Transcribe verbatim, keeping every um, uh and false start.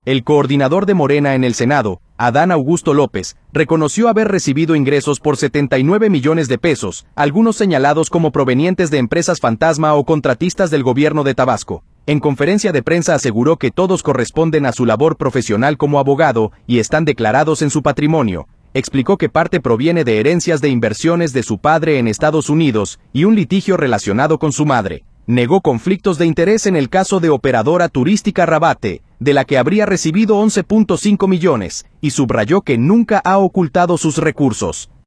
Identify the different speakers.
Speaker 1: El coordinador de Morena en el Senado, Adán Augusto López, reconoció haber recibido ingresos por setenta y nueve millones de pesos, algunos señalados como provenientes de empresas fantasma o contratistas del gobierno de Tabasco. En conferencia de prensa aseguró que todos corresponden a su labor profesional como abogado y están declarados en su patrimonio. Explicó que parte proviene de herencias de inversiones de su padre en Estados Unidos y un litigio relacionado con su madre. Negó conflictos de interés en el caso de Operadora Turística Rabate, de la que habría recibido once punto cinco millones, y subrayó que nunca ha ocultado sus recursos.